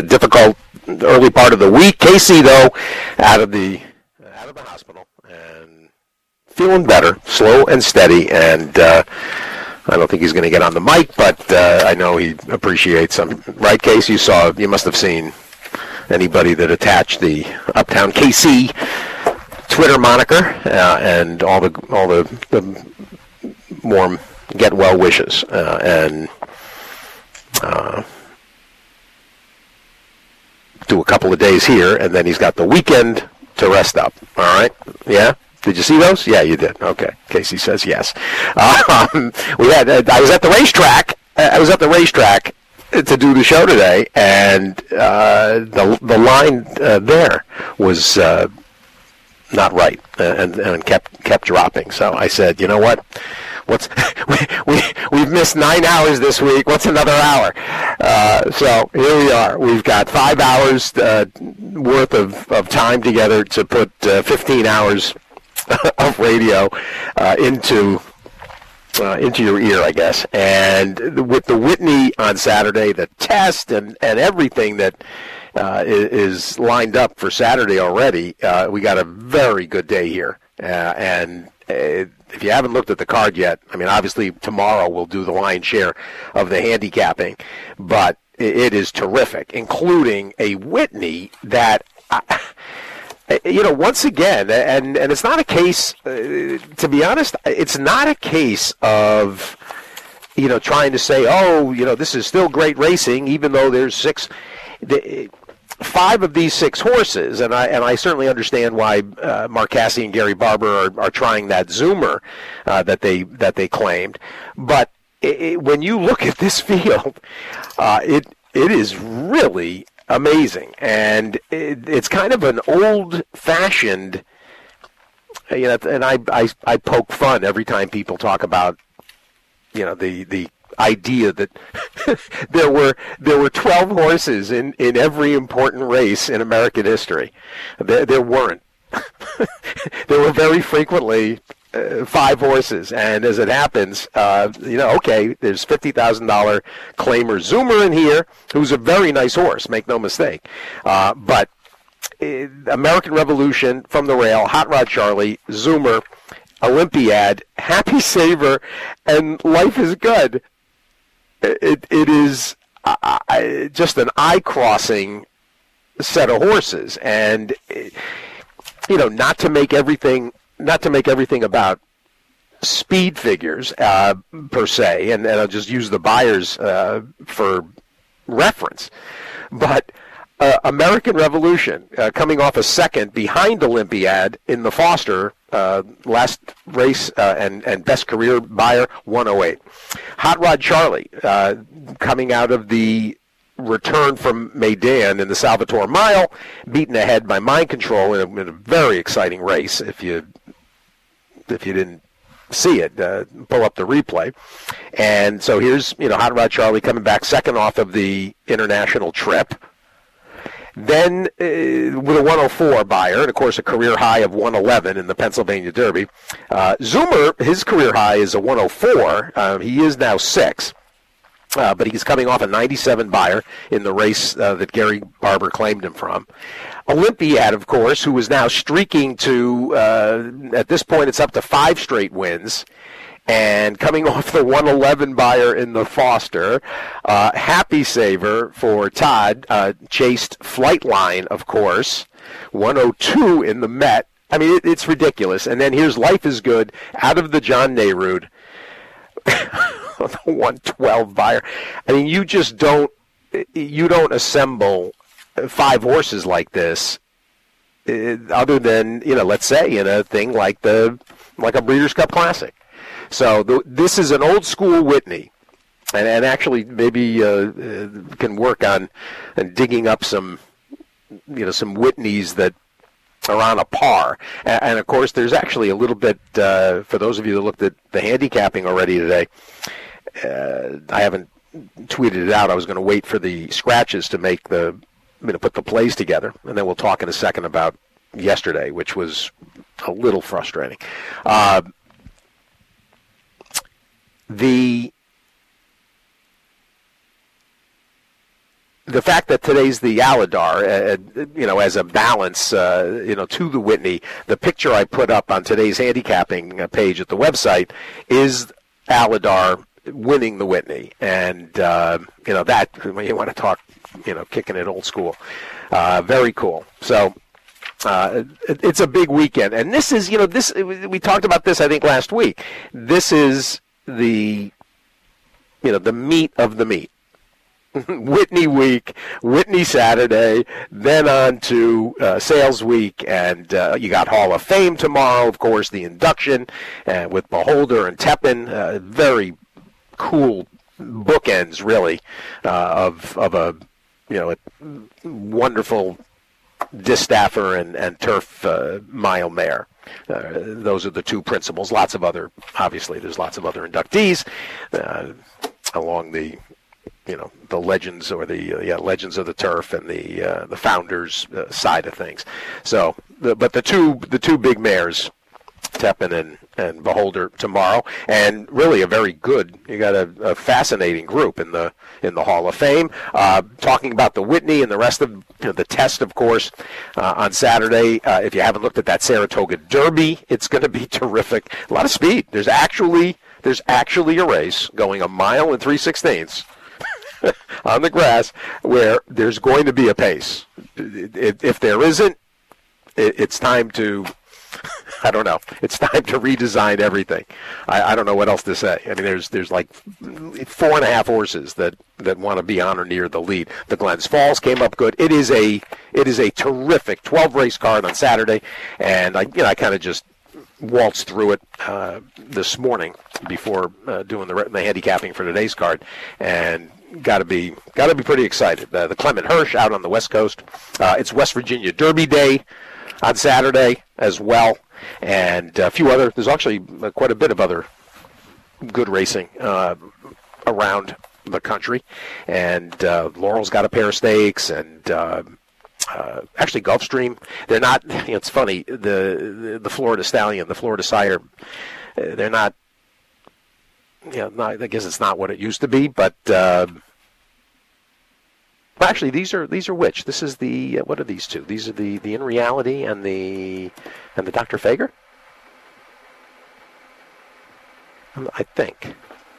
a difficult early part of the week. Casey, though, out of the hospital and feeling better, slow and steady, and I don't think he's going to get on the mic, but I know he appreciates them. Right, Casey? You must have seen anybody that attached the Uptown KC Twitter moniker and all the warm get well wishes and do a couple of days here, and then he's got the weekend to rest up. All right? Yeah? Did you see those? Yeah, you did. Okay. Casey says yes. I was at the racetrack. To do the show today, and the line there was not right, and kept dropping. So I said, you know what? We've missed 9 hours this week. What's another hour? So here we are. We've got 5 hours worth of time together to put 15 hours of radio into your ear, I guess. And with the Whitney on Saturday, the test and everything that is lined up for Saturday already, we got a very good day here. And if you haven't looked at the card yet, I mean, obviously tomorrow we'll do the lion's share of the handicapping, but it is terrific, including a Whitney that... once again, and it's not a case, to be honest, it's not a case of, trying to say, this is still great racing, even though there's 5 of these 6 horses, and I certainly understand why Mark Casse and Gary Barber are trying that Zoomer that they claimed, but when you look at this field, it is really amazing, and it's kind of an old-fashioned, and I poke fun every time people talk about, the idea that there were 12 horses in every important race in American history. There weren't. There were very frequently 5 horses, and as it happens, okay, there's $50,000 claimer Zoomer in here, who's a very nice horse, make no mistake. But American Revolution, From the Rail, Hot Rod Charlie, Zoomer, Olympiad, Happy Saver, and Life is Good. It is just an eye-crossing set of horses, and not to make everything about speed figures per se, and I'll just use the Buyers for reference. But American Revolution coming off a second behind Olympiad in the Foster last race and best career Buyer 108. Hot Rod Charlie coming out of the return from Meydan in the Salvatore Mile, beaten ahead by Mind Control in a very exciting race. If you didn't see it, pull up the replay. And so here's, Hot Rod Charlie coming back second off of the international trip. Then with a 104 Buyer, and of course a career high of 111 in the Pennsylvania Derby. Zoomer, his career high is a 104. He is now 6. But he's coming off a 97 Buyer in the race that Gary Barber claimed him from. Olympiad, of course, who is now streaking to, at this point, it's up to 5 straight wins. And coming off the 111 Buyer in the Foster, Happy Saver for Todd, chased Flightline, of course, 102 in the Met. I mean, it's ridiculous. And then here's Life is Good out of the John Nehrude. The 112 Buyer. I mean, you don't assemble 5 horses like this, other than, let's say in a thing like a Breeders' Cup Classic. So this is an old school Whitney, and actually maybe can work on and digging up some Whitneys that are on a par. And of course, there's actually a little bit for those of you that looked at the handicapping already today. I haven't tweeted it out. I was going to wait for the scratches to put the plays together, and then we'll talk in a second about yesterday, which was a little frustrating. the fact that today's the Aladar, as a balance, to the Whitney, the picture I put up on today's handicapping page at the website is Aladar winning the Whitney. And, that, when you want to talk, kicking it old school, very cool. So, it's a big weekend. And this is, we talked about this, I think, last week. This is the meat of the meat. Whitney week, Whitney Saturday, then on to sales week, and you got Hall of Fame tomorrow, of course, the induction with Beholder and Tepin. Very cool bookends, really, of a wonderful Distaffer and turf mile mare. Those are the two principals. Obviously, there's lots of other inductees along the legends or the legends of the turf and the founders side of things. So, but the two big mares, Tepin and Beholder tomorrow, and really a very good. You got a fascinating group in the Hall of Fame. Talking about the Whitney and the rest of the test, of course, on Saturday. If you haven't looked at that Saratoga Derby, it's going to be terrific. A lot of speed. There's actually a race going 1 mile and 3/16 on the grass where there's going to be a pace. If there isn't, it's time to. I don't know. It's time to redesign everything. I don't know what else to say. I mean, there's like 4.5 horses that want to be on or near the lead. The Glens Falls came up good. It is a terrific 12 race card on Saturday, and I kind of just waltzed through it this morning before doing the handicapping for today's card, and got to be pretty excited. The Clement Hirsch out on the West Coast. It's West Virginia Derby Day on Saturday as well, and a few other. There's actually quite a bit of other good racing around the country, and Laurel's got a pair of stakes, and actually Gulfstream. They're not. It's funny. The Florida Stallion, the Florida Sire, they're not. I guess it's not what it used to be, but. Actually, these are which? This is the what are these two? These are the In Reality and the Dr. Fager. I think.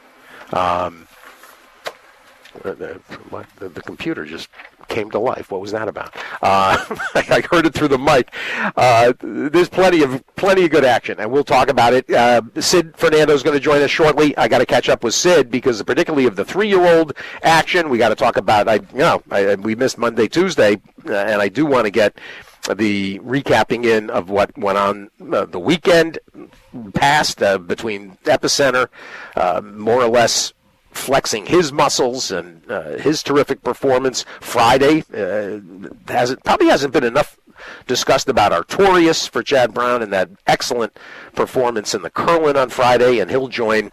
The computer just came to life. What was that about? I heard it through the mic. There's plenty of good action, and we'll talk about it. Sid Fernando is going to join us shortly. I got to catch up with Sid because particularly of the 3-year-old action, we got to talk about. We missed Monday, Tuesday, and I do want to get the recapping in of what went on the weekend past between Epicenter, more or less flexing his muscles and his terrific performance. Friday probably hasn't been enough discussed about Artorias for Chad Brown and that excellent performance in the Curlin on Friday, and he'll join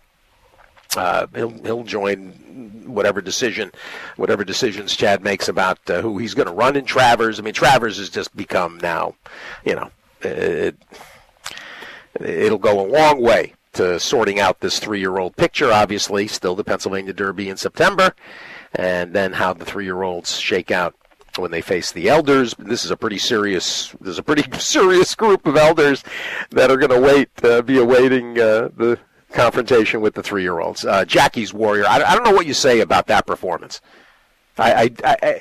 whatever decisions Chad makes about who he's going to run in Travers. I mean, Travers has just become now, it'll go a long way to sorting out this 3-year-old picture. Obviously, still the Pennsylvania Derby in September, and then how the 3-year-olds shake out when they face the elders. This is a pretty serious group of elders that are going to be awaiting the confrontation with the 3-year-olds. Jackie's Warrior. I don't know what you say about that performance. I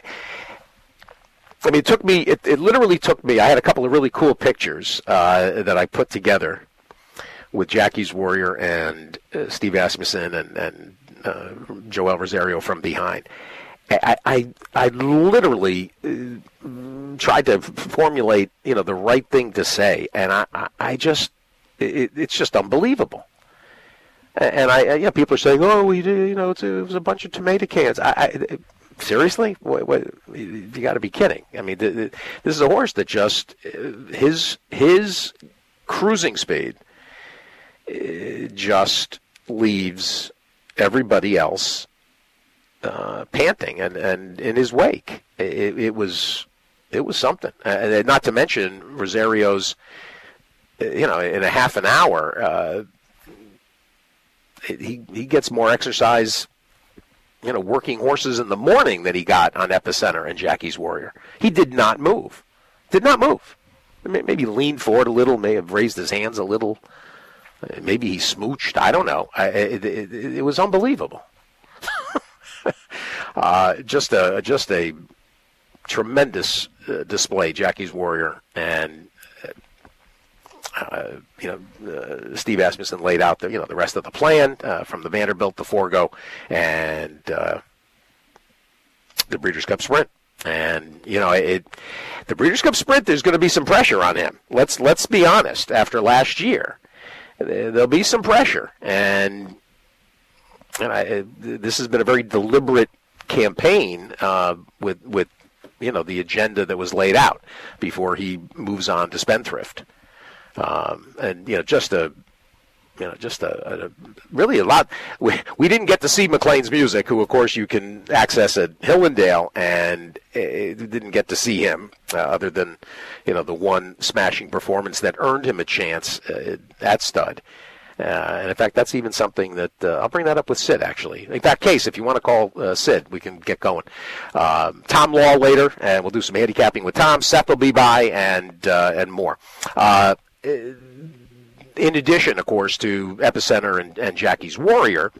mean, it literally took me. I had a couple of really cool pictures that I put together with Jackie's Warrior and Steve Asmussen and Joel Rosario from behind. I literally tried to formulate, the right thing to say, and it's just unbelievable. And people are saying, "Oh, we did," it was a bunch of tomato cans. Seriously? What, you got to be kidding! I mean, this is a horse that just his cruising speed just leaves everybody else panting and in his wake. It was something. Not to mention Rosario's, in a half an hour, he gets more exercise working horses in the morning that he got on Epicenter and Jackie's Warrior. He did not move. Did not move. Maybe leaned forward a little, may have raised his hands a little. Maybe he smooched. I don't know. It was unbelievable. Just a tremendous display, Jackie's Warrior, and Steve Asmussen laid out the rest of the plan from the Vanderbilt to Forgo and the Breeders' Cup Sprint. And the Breeders' Cup Sprint, there's going to be some pressure on him. Let's be honest. After last year, there'll be some pressure, and this has been a very deliberate campaign with the agenda that was laid out before he moves on to Spendthrift. And just a really a lot. We didn't get to see McLean's music, who of course you can access at Hillendale, and didn't get to see him other than the one smashing performance that earned him a chance at Stud. And in fact, that's even something that I'll bring that up with Sid, actually. In that case, if you want to call Sid, we can get going. Tom Law later, and we'll do some handicapping with Tom. Seth will be by, and more. In addition, of course, to Epicenter and Jackie's Warrior,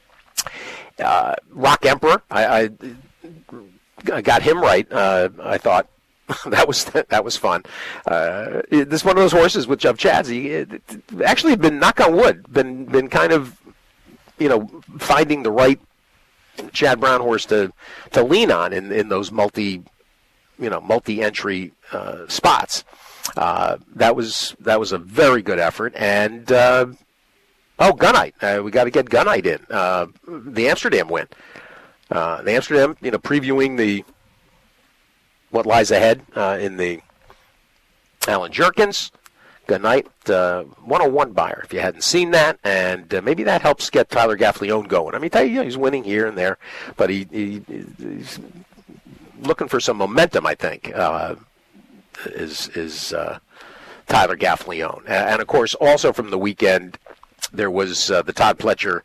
Rock Emperor, I got him right. I thought that was fun. This is one of those horses which of Chad's actually been, knock on wood, been kind of finding the right Chad Brown horse to lean on in those multi-entry spots. That was a very good effort, and Gunite. We got to get Gunite in. The Amsterdam win. The Amsterdam, previewing what lies ahead in the Alan Jerkins. Gunite, 101 buyer, if you hadn't seen that, and maybe that helps get Tyler Gaffalione going. I mean, he's winning here and there, but he's looking for some momentum, I think. Is Tyler Gaffalione. And, of course, also from the weekend, there was the Todd Pletcher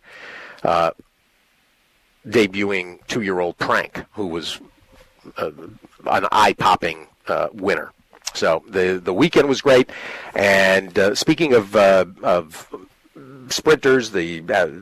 debuting 2-year-old Prank, who was an eye-popping winner. So the weekend was great. And speaking of sprinters, the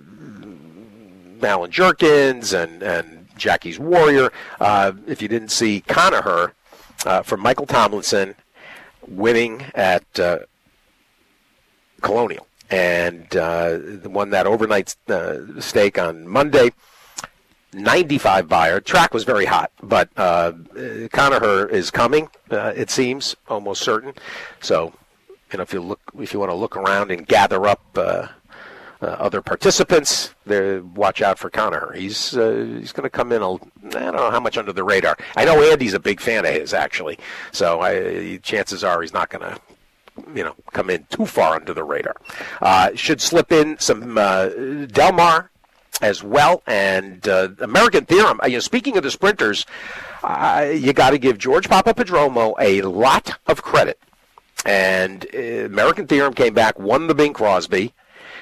Alan Jerkins and Jackie's Warrior, if you didn't see Conaher, from Michael Tomlinson, winning at Colonial, and won that overnight stake on Monday. 95 buyer. Track was very hot, but Conaher is coming. It seems almost certain. So, if you want to look around and gather up other participants, watch out for Conaher. He's going to come in, I don't know how much under the radar. I know Andy's a big fan of his, actually, so chances are he's not going to come in too far under the radar. Should slip in some Del Mar as well, and American Theorem. Speaking of the sprinters, you got to give George Papapadromo a lot of credit. And American Theorem came back, won the Bing Crosby,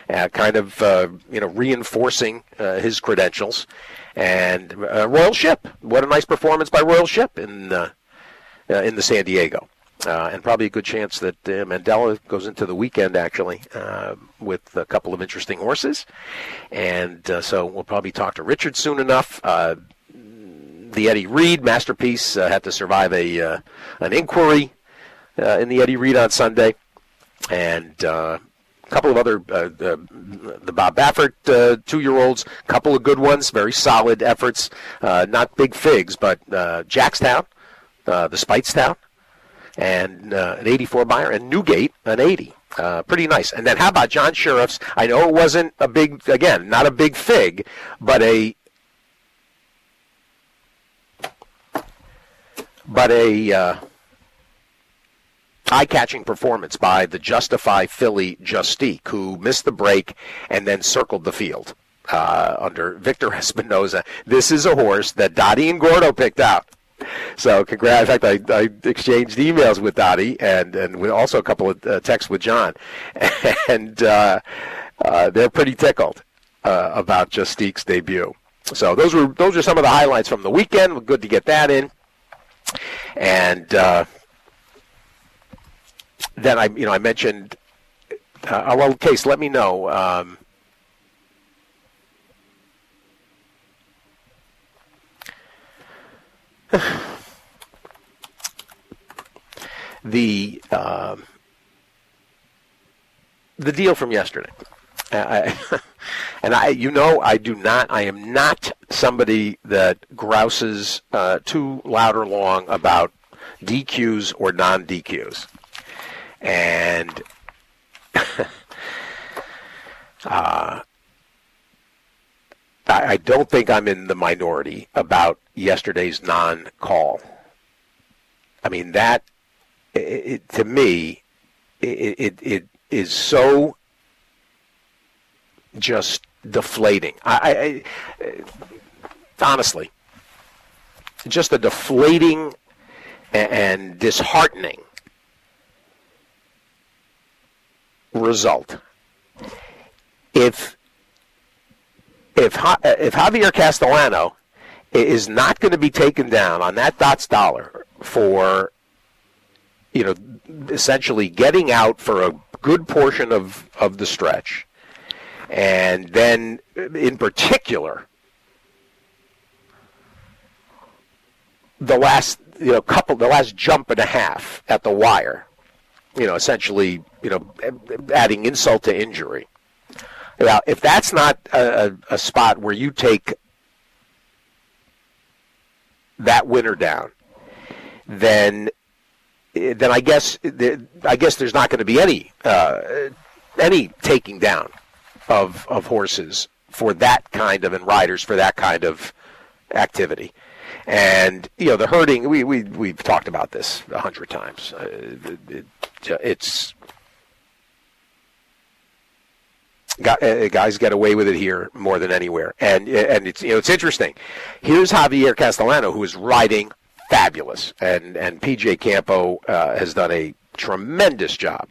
reinforcing his credentials. And Royal Ship, what a nice performance by Royal Ship in the San Diego. And probably a good chance that Mandela goes into the weekend, actually, with a couple of interesting horses. And so we'll probably talk to Richard soon enough. The Eddie Reed Masterpiece had to survive an inquiry in the Eddie Reed on Sunday. And a couple of other, the Bob Baffert 2-year-olds, a couple of good ones, very solid efforts. Not big figs, but Jackstown, the Speightstown, and an 84 buyer, and Newgate, an 80. Pretty nice. And then how about John Sheriff's? I know it wasn't a big, again, not a big fig, but a eye-catching performance by the Justify filly Justique, who missed the break and then circled the field under Victor Espinoza. This is a horse that Dottie and Gordo picked out. So congrats. In fact, I exchanged emails with Dottie and with also a couple of texts with John. And they're pretty tickled about Justique's debut. So those are some of the highlights from the weekend. Good to get that in. And then I mentioned, well, Case, let me know. The deal from yesterday. I am not somebody that grouses too loud or long about DQs or non-DQs. And I don't think I'm in the minority about yesterday's non-call. I mean, that, to me, it is so just deflating. I honestly, just a deflating and disheartening result. If Javier Castellano is not going to be taken down on that Dots dollar for, essentially getting out for a good portion of the stretch, and then in particular the last jump and a half at the wire, essentially adding insult to injury. Well, if that's not a spot where you take that winner down, then I guess there's not going to be any taking down of horses for that kind of, and riders for that kind of activity. And the herding, we've talked about this 100 times. It's guys get away with it here more than anywhere, and it's interesting. Here's Javier Castellano, who is riding fabulous, and PJ Campo has done a tremendous job,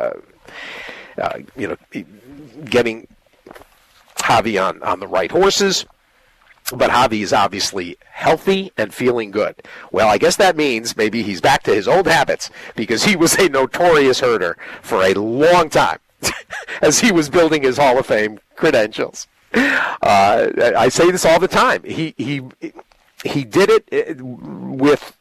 getting Javi on the right horses. But Javi is obviously healthy and feeling good. Well, I guess that means maybe he's back to his old habits, because he was a notorious herder for a long time as he was building his Hall of Fame credentials. I say this all the time. He did it without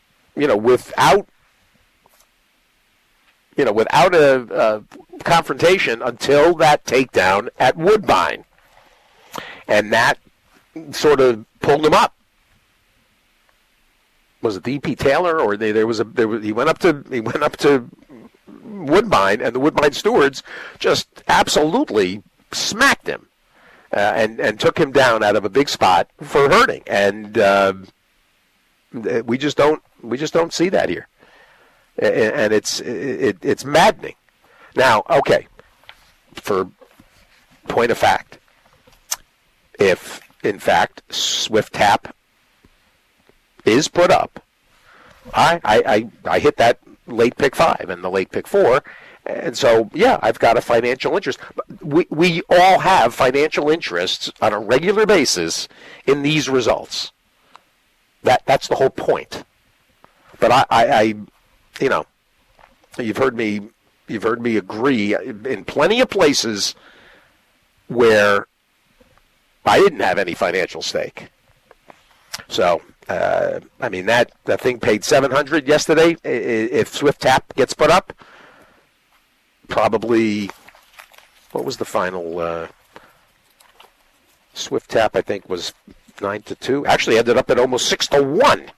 a confrontation until that takedown at Woodbine, and that sort of pulled him up. Was it the E.P. Taylor, or he went up to Woodbine, and the Woodbine stewards just absolutely smacked him and took him down out of a big spot for hurting, and we just don't see that here, and it's maddening. Now, okay, for point of fact, if in fact Swift Tap is put up, I hit that late pick 5 and the late pick 4, and so yeah, I've got a financial interest. We all have financial interests on a regular basis in these results. That's the whole point. But I you've heard me agree in plenty of places where I didn't have any financial stake. So, that thing paid $700 yesterday. If Swift Tap gets put up, probably, what was the final? Swift Tap, I think, was 9-2. Actually, ended up at almost 6-1.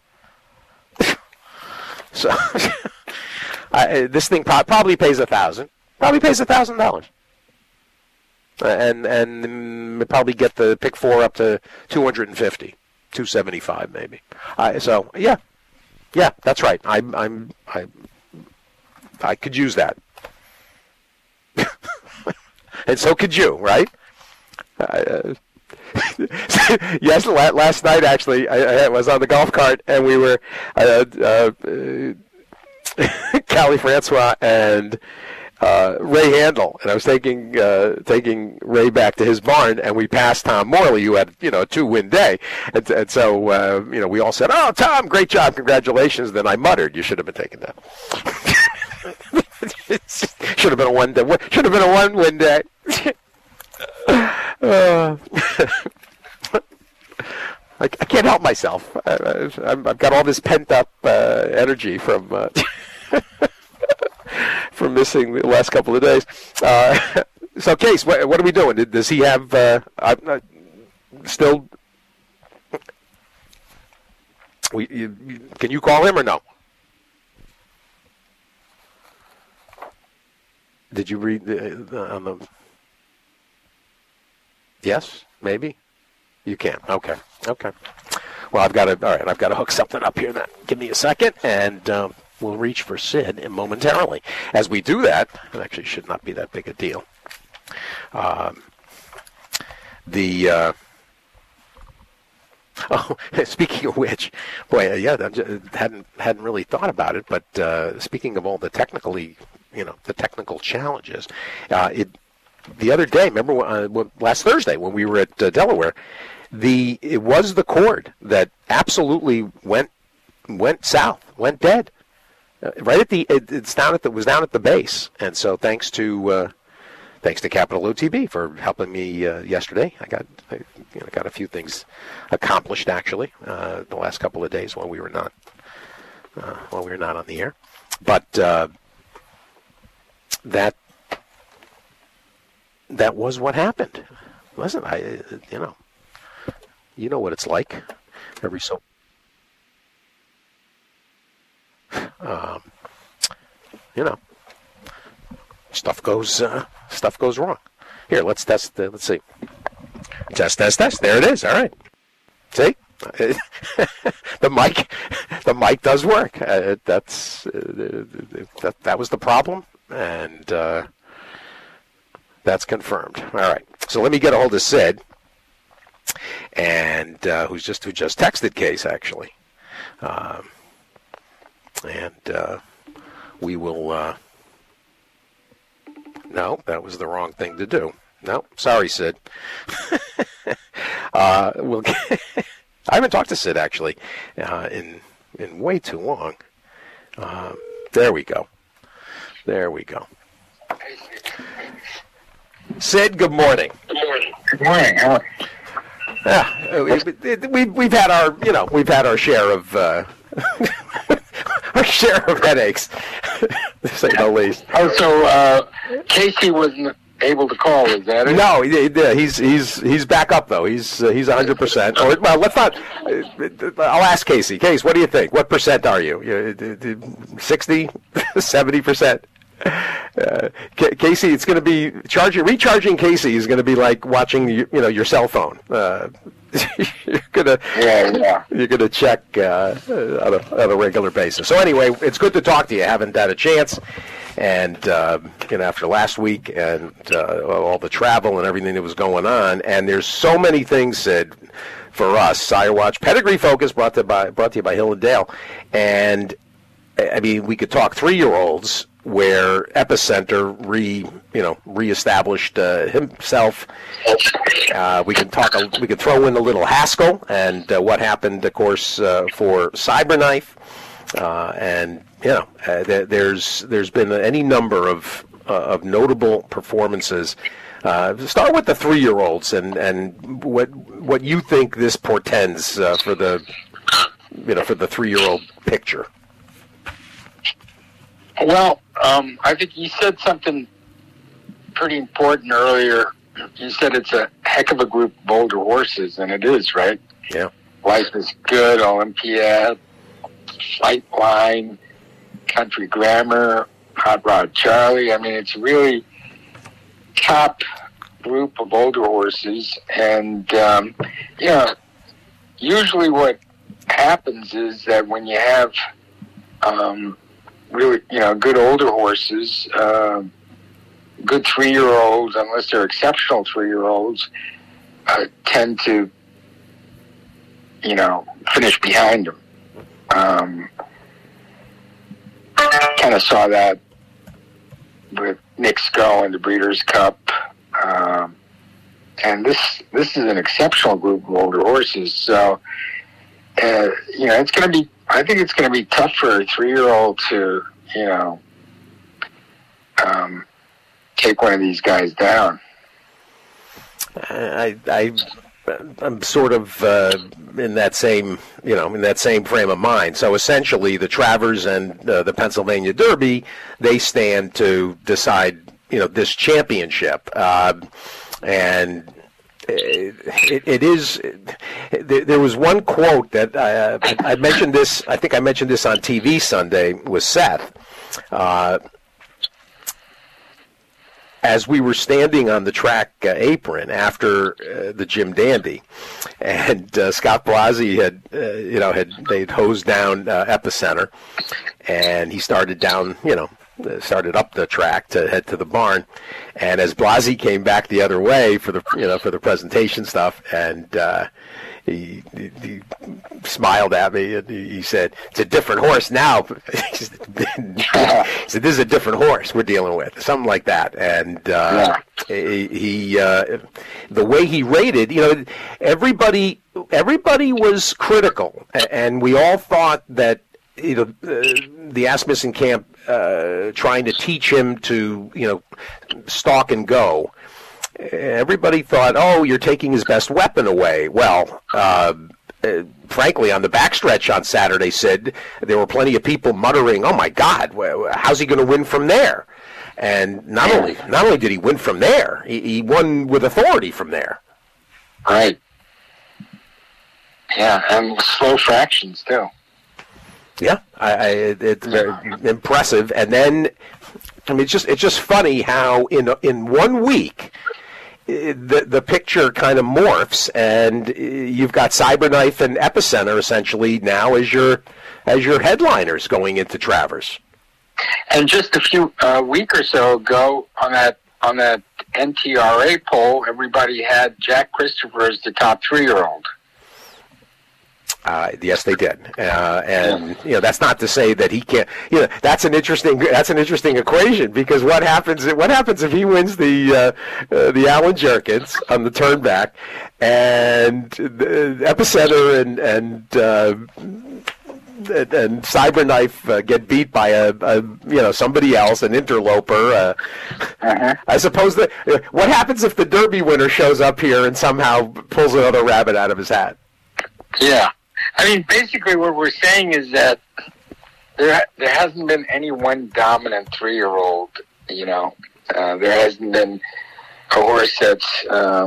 So, this thing probably pays $1,000. Probably pays $1,000. And probably get the pick 4 up to 250, 275 maybe. So yeah, that's right. I could use that, and so could you, right? Yes, last night actually, I was on the golf cart, and we were Callie Francois and Ray Handel, and I was taking Ray back to his barn, and we passed Tom Morley, who had a 2-win day, and so we all said, "Oh, Tom, great job, congratulations." Then I muttered, "You should have been taking that." Should have been a one-win day. I can't help myself. I've got all this pent-up energy from from missing the last couple of days. So, Case, what are we doing? Does he have still? Can you call him or no? Did you read on the? Yes, maybe. You can. Okay. Well, I've got to hook something up here. Then give me a second, and we'll reach for Sid momentarily. As we do that, it actually should not be that big a deal. Speaking of which, boy, hadn't really thought about it. But speaking of all the the technical challenges, the other day, remember last Thursday when we were at Delaware, it was the cord that absolutely went south, went dead. Right at it was down at the base, and so thanks to Capital OTB for helping me yesterday. I got a few things accomplished actually the last couple of days while we were not on the air, but that was what happened. Listen, you know what it's like every so. Stuff goes wrong. Here, let's test. Let's see. Test. There it is. All right. See, the mic does work. That was the problem, and that's confirmed. All right. So let me get a hold of Sid, and who just texted Case actually. And we will. No, that was the wrong thing to do. No, sorry, Sid. I haven't talked to Sid actually in way too long. There we go. Sid, good morning. Good morning. Yeah, we've had our share of. Our share of headaches, to say the least. Oh, so Casey wasn't able to call, is that it? No, he's back up though. He's 100%. Or well, let's not. I'll ask Casey. Case, what do you think? What percent are you? 60, 70%? Casey, it's going to be recharging Casey is going to be like watching your cell phone. You're gonna check on a regular basis. So anyway, it's good to talk to you. I haven't had a chance, and after last week and all the travel and everything that was going on, and there's so many things said for us. Sire Watch Pedigree Focus brought to you by Hill and Dale, and I mean we could talk 3-year-olds where Epicenter reestablished himself. We can throw in a little Haskell and what happened, of course, for Cyberknife, and there's been any number of notable performances. Start with the 3-year-olds and what you think this portends for the 3-year-old picture. Well, I think you said something pretty important earlier. You said it's a heck of a group of older horses, and it is, right? Yeah. Life is Good, Olympiad, Flightline, Country Grammar, Hot Rod Charlie. I mean, it's really top group of older horses, and usually what happens is that when you have really, good older horses, good 3-year-olds, unless they're exceptional 3-year-olds, tend to, finish behind them. Kind of saw that with, Nick Skull in the Breeders' Cup. And this is an exceptional group of older horses. So, it's going to be, I think it's going to be tough for a 3-year-old to, take one of these guys down. I'm sort of in that same frame of mind. So essentially, the Travers and the Pennsylvania Derby, they stand to decide, this championship. And it is. There was one quote that I mentioned this. I think I mentioned this on TV Sunday with Seth. As we were standing on the track apron after the Jim Dandy, and Scott Blasi they'd hosed down Epicenter, and he started down, started up the track to head to the barn, and as Blasi came back the other way for the presentation stuff, and he smiled at me and he said, "It's a different horse now." He said, "This is a different horse we're dealing with," something like that. And he the way he rated, everybody was critical, and we all thought that the Asmussen camp trying to teach him to stalk and go. Everybody thought, "Oh, you're taking his best weapon away." Well, frankly, on the backstretch on Saturday, Sid, there were plenty of people muttering, "Oh my God, how's he going to win from there?" And not only did he win from there, he won with authority from there. Right. Yeah, and slow fractions too. Yeah, it's very impressive. And then, it's just funny how in 1 week, the picture kind of morphs, and you've got Cyberknife and Epicenter essentially now as your headliners going into Travers. And just a few week or so ago, on that NTRA poll, everybody had Jack Christopher as the top 3-year-old. Yes, they did, and that's not to say that he can't. That's an interesting equation, because what happens if he wins the Allen Jerkins on the turnback, and the Epicenter and Cyberknife get beat by a somebody else, an interloper. I suppose that what happens if the Derby winner shows up here and somehow pulls another rabbit out of his hat? Yeah. I mean, basically what we're saying is that there hasn't been any one dominant 3-year-old, there hasn't been a horse that's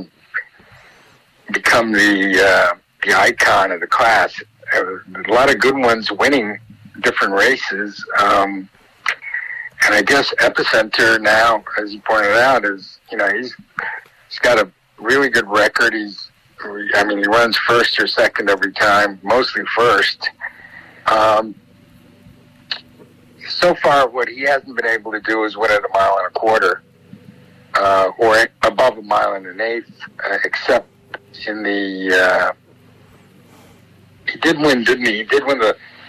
become the icon of the class. A lot of good ones winning different races. And I guess Epicenter now, as you pointed out, is, he's got a really good record. He runs first or second every time, mostly first. So far, what he hasn't been able to do is win at 1 1/4 miles, or above 1 1/8 miles, except in the. He did win, didn't he? He did win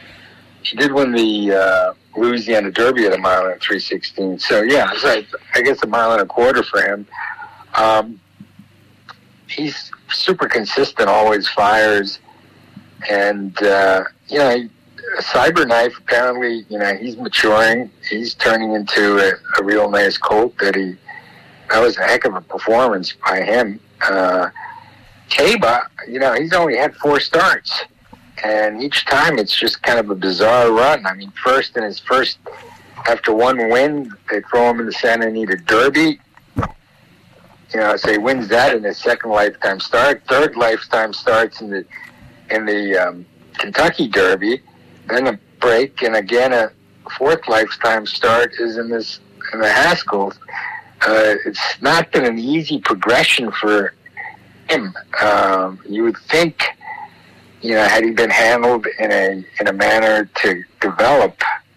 the Louisiana Derby at 1 3/16 miles. So yeah, I guess 1 1/4 miles for him. He's super consistent, always fires, and Cyberknife apparently, he's maturing. He's turning into a real nice colt. That was a heck of a performance by him. Taba, he's only had 4 starts, and each time it's just kind of a bizarre run. I mean, first after one win, they throw him in the Santa Anita Derby. So he wins that in his second lifetime start. Third lifetime starts in the Kentucky Derby. Then a break, and again a fourth lifetime start is in the Haskell. It's not been an easy progression for him. You would think, had he been handled in a manner to develop,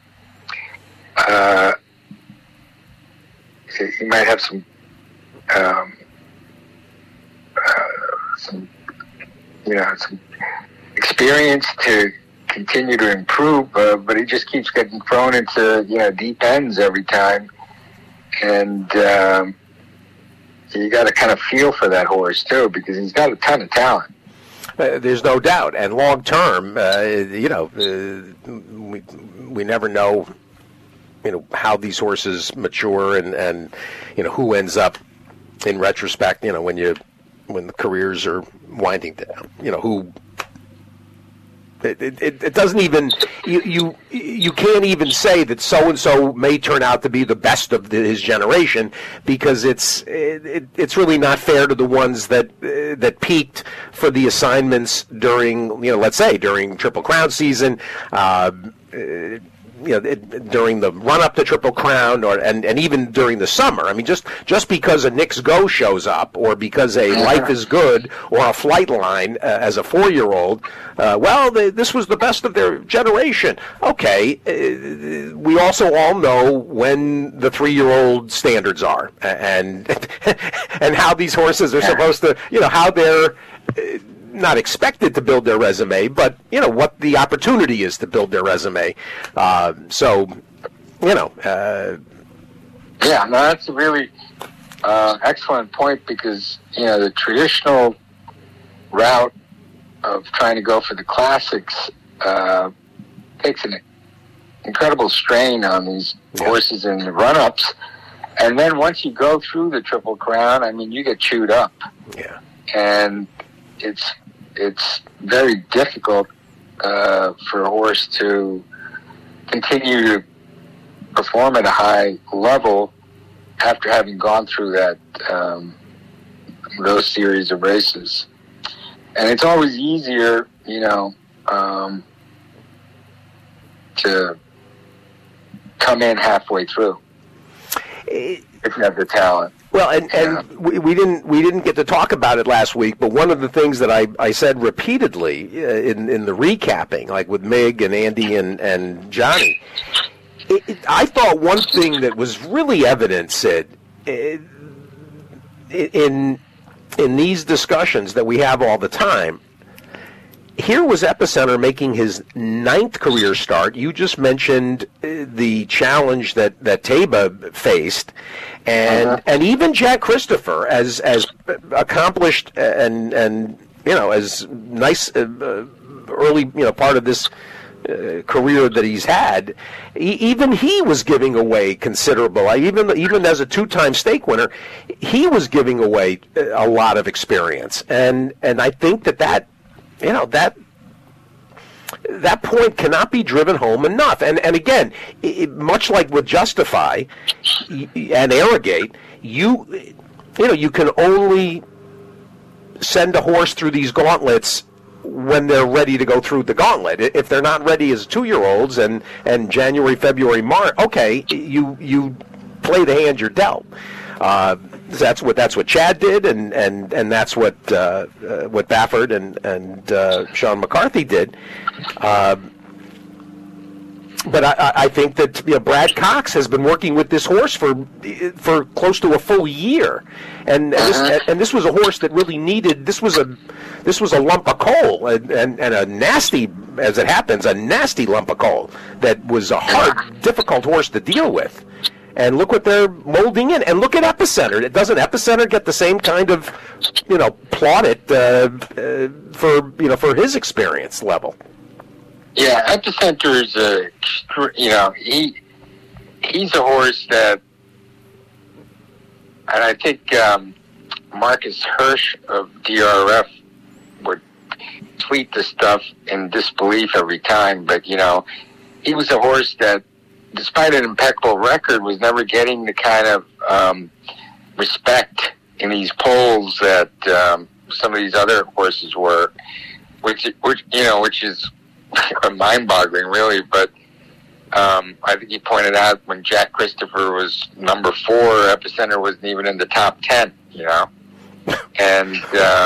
he might have some experience to continue to improve, but he just keeps getting thrown into deep ends every time, And you got to kind of feel for that horse, too, because he's got a ton of talent. There's no doubt. And long term, we never know, how these horses mature and who ends up in retrospect, when the careers are winding down, who. It doesn't even you can't even say that so and so may turn out to be the best of his generation, because it's really not fair to the ones that peaked for the assignments during let's say during Triple Crown season. During the run-up to Triple Crown, and even during the summer. I mean, just because a Knicks Go shows up, or because a Life is Good or a Flightline as a 4-year-old, this was the best of their generation. Okay, we also all know when the 3-year-old standards are, and how these horses are supposed to, how they're not expected to build their resume, but what the opportunity is to build their resume. Yeah, no, that's a really excellent point, because the traditional route of trying to go for the classics takes an incredible strain on these horses in the run-ups, and then once you go through the Triple Crown, I mean, you get chewed up. Yeah, and it's very difficult for a horse to continue to perform at a high level after having gone through that those series of races. And it's always easier, to come in halfway through if you have the talent. Well, and we didn't get to talk about it last week, but one of the things that I said repeatedly in the recapping, like with Mig and Andy and Johnny, I thought one thing that was really evident, Sid, in these discussions that we have all the time. Here was Epicenter making his 9th career start. You just mentioned the challenge that Taiba faced, and even Jack Christopher, as accomplished and as nice early part of this career that he's had, even he was giving away considerable. Even as a 2-time stake winner, he was giving away a lot of experience, and I think that point cannot be driven home enough. And again, much like with Justify and Arrogate, you can only send a horse through these gauntlets when they're ready to go through the gauntlet. If they're not ready as 2-year-olds and January, February, March, okay, you play the hand you're dealt. That's what Chad did, and that's what Baffert and Sean McCarthy did. But I think that Brad Cox has been working with this horse for close to a full year, and this was a horse that really needed. This was a lump of coal, and a nasty, as it happens, a nasty lump of coal that was a hard, difficult horse to deal with. And look what they're molding in. And look at Epicenter. Doesn't Epicenter get the same kind of, plaudit for his experience level? Yeah, Epicenter is he's a horse that, and I think Marcus Hirsch of DRF would tweet this stuff in disbelief every time, but he was a horse that, despite an impeccable record, was never getting the kind of respect in these polls that some of these other horses were, which is mind-boggling, really. But I think he pointed out when Jack Christopher was number 4, Epicenter wasn't even in the top 10. And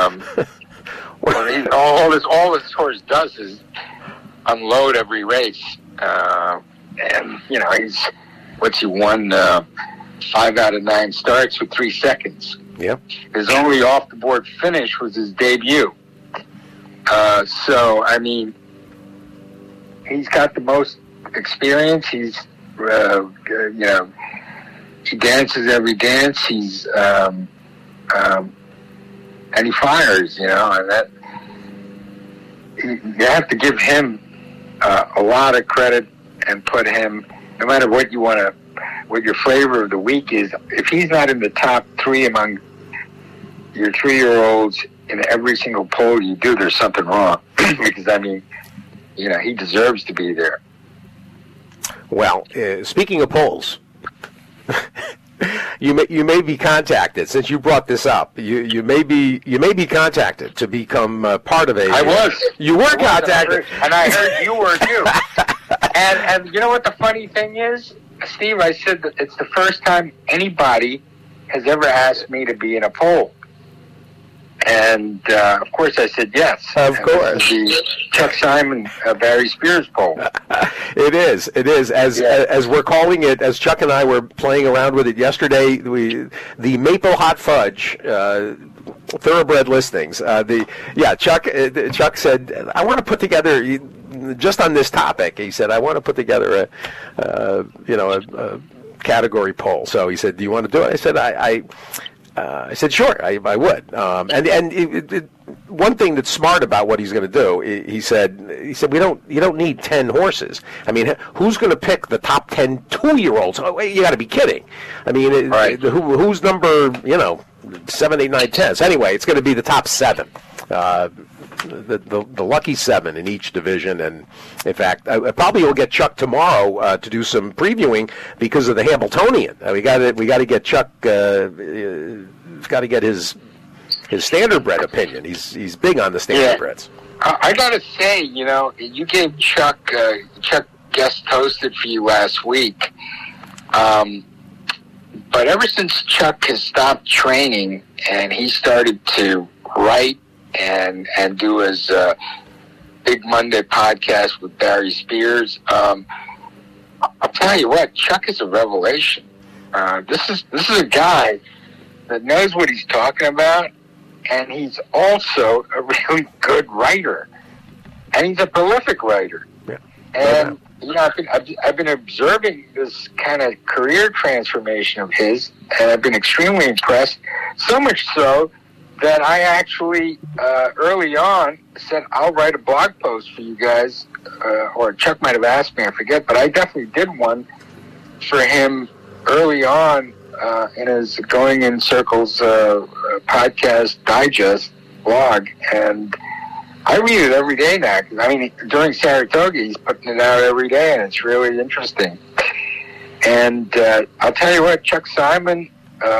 all this horse does is unload every race. And he won 5 out of 9 starts with 3 seconds. Yep. His only off the board finish was his debut. So I mean, he's got the most experience. He's he dances every dance. He's and he fires, and that you have to give him a lot of credit and put him, no matter what you want to, what your flavor of the week is. If he's not in the top 3 among your 3-year-olds in every single poll you do, there's something wrong. Because he deserves to be there. Well, speaking of polls, you may be contacted, since you brought this up. You may be contacted to become part of a. I was. You were contacted, and I heard you were too. And you know what the funny thing is, Steve? I said that it's the first time anybody has ever asked me to be in a poll. And, of course, I said yes. Of course. The Chuck Simon, Barry Spears poll. It is. As we're calling it, as Chuck and I were playing around with it yesterday, the Maple Hot Fudge thoroughbred listings. Chuck said, I want to put together, just on this topic, he said, I want to put together a category poll. So he said, do you want to do it? I said, I said, sure, I would. One thing that's smart about what he's going to do, he said, you don't need 10 horses. I mean, who's going to pick the top 10 2-year-olds? Oh, wait, you got to be kidding. I mean, right. Who's number, 7, 8, 9, 10? So anyway, it's going to be the top 7. The lucky 7 in each division, and in fact, I probably will get Chuck tomorrow to do some previewing because of the Hambletonian. We got to get Chuck. Got to get his standardbred opinion. He's big on the standardbreds. I got to say, you gave Chuck guest hosted for you last week, but ever since Chuck has stopped training and he started to write and do his Big Monday podcast with Barry Spears, I'll tell you what, Chuck is a revelation. This is a guy that knows what he's talking about, and he's also a really good writer, and he's a prolific writer. Yeah. And I've been observing this kind of career transformation of his, and I've been extremely impressed. So much so that I actually, early on, said, I'll write a blog post for you guys, or Chuck might have asked me, I forget, but I definitely did one for him early on in his Going in Circles podcast digest blog, and I read it every day now. During Saratoga, he's putting it out every day, and it's really interesting. And I'll tell you what, Chuck Simon,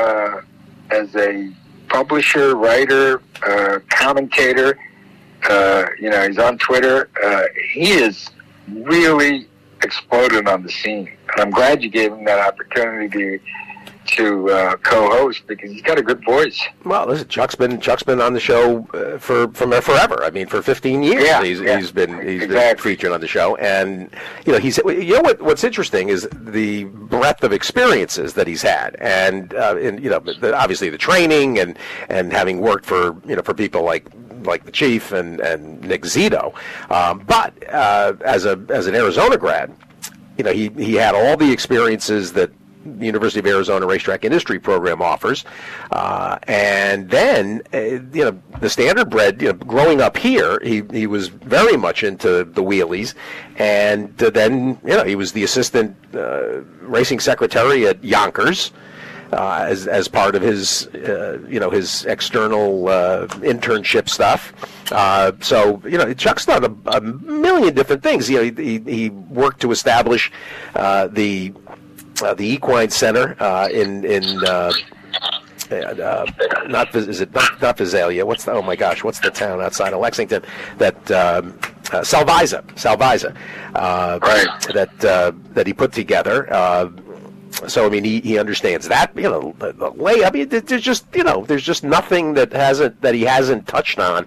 as a publisher, writer, commentator, he's on Twitter. He is really exploded on the scene, and I'm glad you gave him that opportunity to co-host, because he's got a good voice. Well, listen, Chuck's been on the show from forever. I mean, for 15 years. Yeah, he's been featured on the show, and what's interesting is the breadth of experiences that he's had, and obviously the training and having worked for people like the Chief and Nick Zito, but as an Arizona grad, he had all the experiences that the University of Arizona Racetrack Industry Program offers, and then the standardbred. Growing up here, he was very much into the wheelies, and then he was the assistant racing secretary at Yonkers. As part of his his external internship stuff, so Chuck's done a million different things. He worked to establish the Equine Center not Visalia. What's the town outside of Lexington? That Salvisa, right? That he put together. So he understands that. The lay. There's just nothing that he hasn't touched on.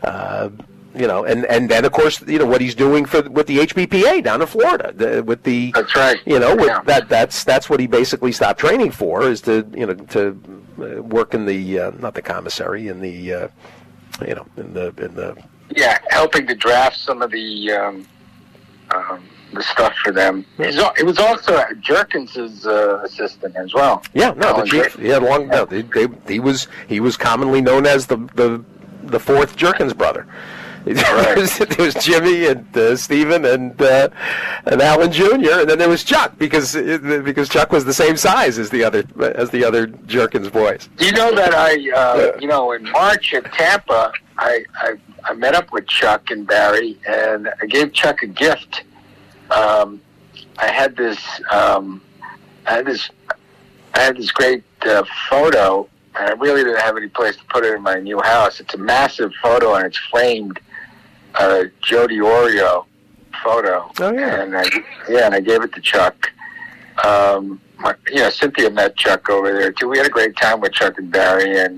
And then of course what he's doing with the HBPA down in Florida. That's right. That's what he basically stopped training for, is to work in the not the commissary, in the helping to draft some of the the stuff for them. It was also Jerkins' assistant as well. Yeah, no, the chief. He had long. No, he was commonly known as the fourth Jerkins brother. Right. There was Jimmy and Stephen and Alan Jr. and then there was Chuck because Chuck was the same size as the other Jerkins boys. You know that in March at Tampa, I met up with Chuck and Barry, and I gave Chuck a gift. I had this great photo, and I really didn't have any place to put it in my new house. It's a massive photo, and it's framed. Jody Oreo photo. Oh, yeah. And I gave it to Chuck. Cynthia met Chuck over there too. We had a great time with Chuck and Barry, and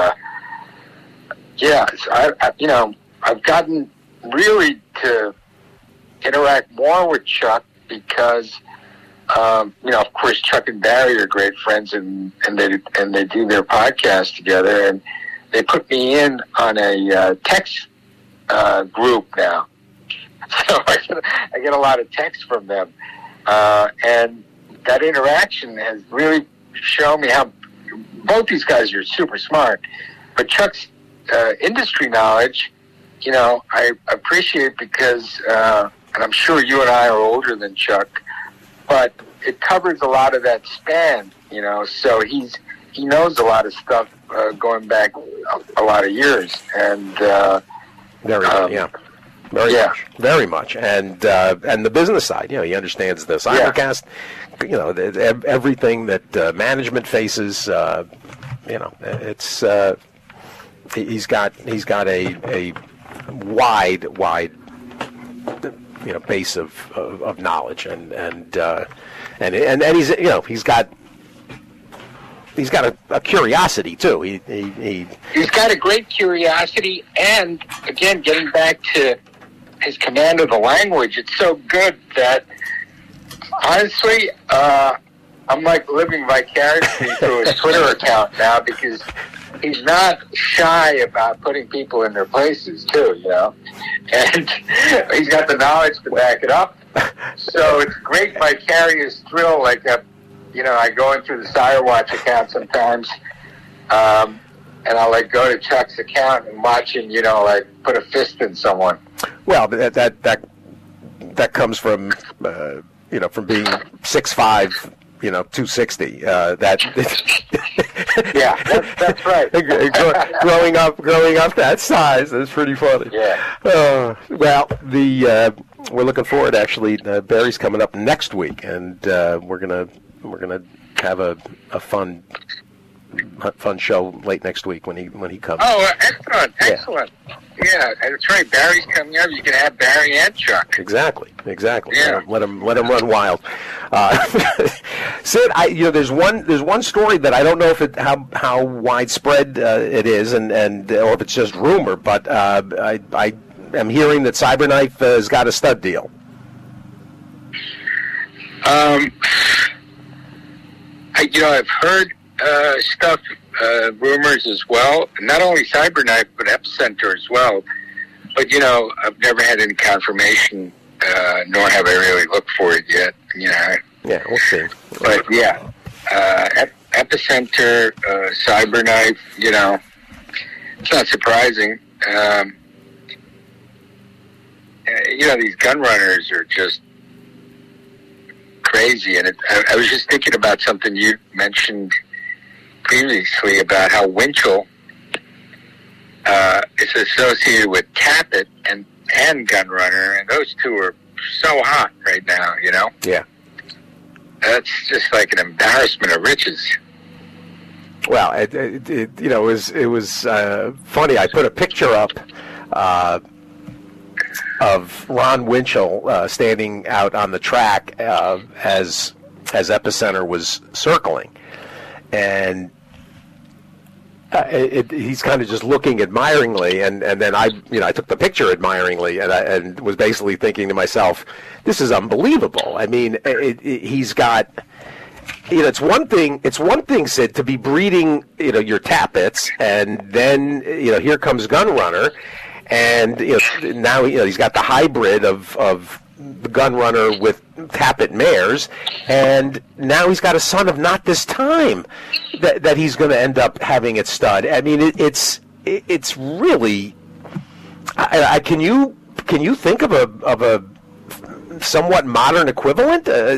I've gotten really to interact more with Chuck because of course Chuck and Barry are great friends, and they do their podcast together, and they put me in on a text group now, so I get a lot of texts from them, and that interaction has really shown me how both these guys are super smart, but Chuck's industry knowledge, I appreciate because, and I'm sure you and I are older than Chuck, but it covers a lot of that span, so he knows a lot of stuff going back a lot of years, and very much, and the business side. He understands the simulcast. Everything that management faces. It's he's got a wide base of knowledge, and he's got a curiosity too. He's got a great curiosity, and again, getting back to his command of the language, it's so good that honestly, I'm like living vicariously through his Twitter account now because he's not shy about putting people in their places too, and he's got the knowledge to back it up. So it's a great vicarious thrill, like I go in through the Sire Watch account sometimes, and I'll go to Chuck's account and watch him, put a fist in someone. Well, that comes from from being 6'5", 260. Yeah, that's right. growing up that size, that's pretty funny. Yeah. We're looking forward. Actually, Barry's coming up next week, and we're gonna have a fun show late next week when he comes. Oh, excellent. Yeah, that's right. Barry's coming up. You can have Barry and Chuck. Exactly. Yeah. Let him run wild. Sid, there's one story that I don't know how widespread it is, and or if it's just rumor, but I am hearing that Cyberknife has got a stud deal. I've heard stuff, rumors as well. Not only Cyberknife, but Epicenter as well. But I've never had any confirmation, nor have I really looked for it yet. Yeah, we'll see. But yeah, Epicenter, Cyberknife. It's not surprising. These gun runners are just crazy, and I was just thinking about something you mentioned previously about how Winchell is associated with Tappet and Gunrunner, and those two are so hot right now. Yeah, that's just like an embarrassment of riches. Well, it was funny. I put a picture up of Ron Winchell standing out on the track as Epicenter was circling, and he's kind of just looking admiringly, and then I took the picture admiringly, and was basically thinking to myself, this is unbelievable. I mean, he's got. It's one thing, Sid, to be breeding, your Tappets, and then, here comes Gunrunner, and now he's got the hybrid of gun runner with Tapit mares, and now he's got a son of not this time that he's going to end up having at stud. I mean, it's really. Can you think of a somewhat modern equivalent? Well,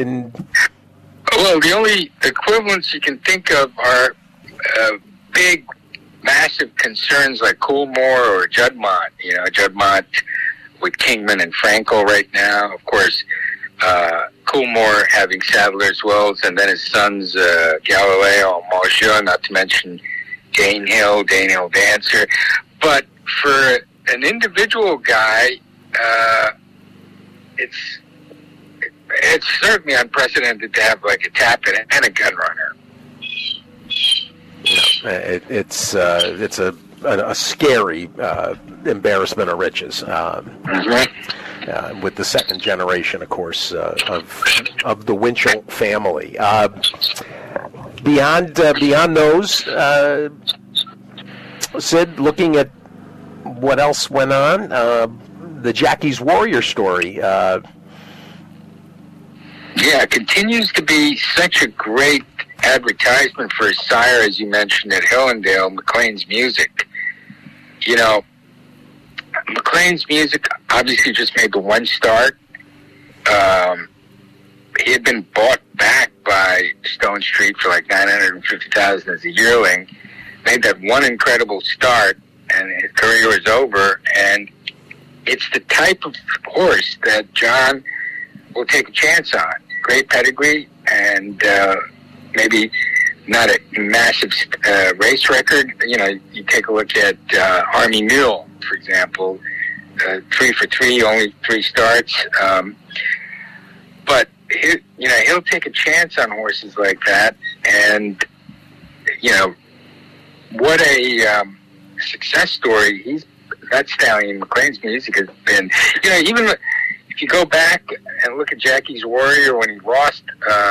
the only equivalents you can think of are big, massive concerns like Coolmore or Juddmonte. You know, Juddmonte with Kingman and Franco right now. Of course, Coolmore having Sadler's Wells, and then his sons Galileo and Marjeux, not to mention Danehill Dancer. But for an individual guy, it's certainly unprecedented to have like a Tapit and a gun runner. It's a scary embarrassment of riches. With the second generation, of course, of the Winchell family. Beyond those, Sid, looking at what else went on, the Jackie's Warrior story. Yeah, it continues to be such a great advertisement for his sire, as you mentioned, at Hillendale, McLean's Music. You know, McLean's Music obviously just made the one start. He had been bought back by Stone Street for like $950,000 as a yearling. Made that one incredible start, and his career was over. And it's the type of horse that John will take a chance on. Great pedigree, and maybe not a massive race record. You know, you take a look at Army Mule, for example, 3 for 3, only 3 starts. But he'll take a chance on horses like that, and you know, what a success story that stallion, McLean's Music, has been. You know, even if you go back and look at Jackie's Warrior when he lost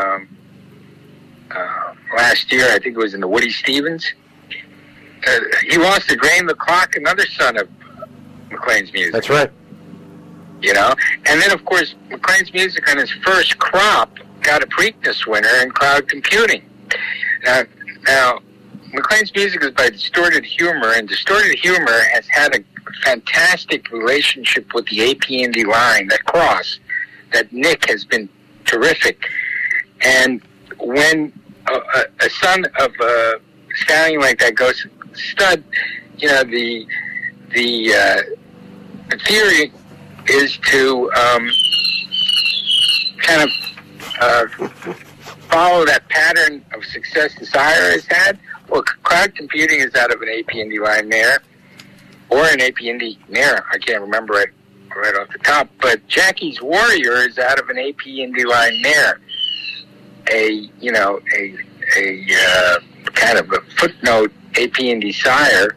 last year, I think it was in the Woody Stevens. He lost to Grain LeClock, another son of McLean's Music. That's right. You know, and then of course McLean's Music on his first crop got a Preakness winner in Cloud Computing. Now McLean's Music is by Distorted Humor, and Distorted Humor has had a fantastic relationship with the AP Indy line, that cross, that Nick has been terrific. And when a son of a stallion like that goes stud, you know, the theory is to kind of follow that pattern of success the sire has had. Well, Cloud Computing is out of an AP Indy line mare, or an AP Indy mare. I can't remember it right off the top. But Jackie's Warrior is out of an AP Indy line mare. A kind of a footnote AP Indy sire,